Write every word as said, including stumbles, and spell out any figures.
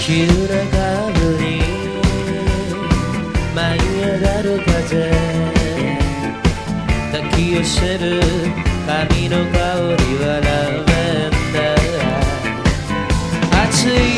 急な風に舞い上がる風、抱き寄せる髪の香りはラベンダー。暑い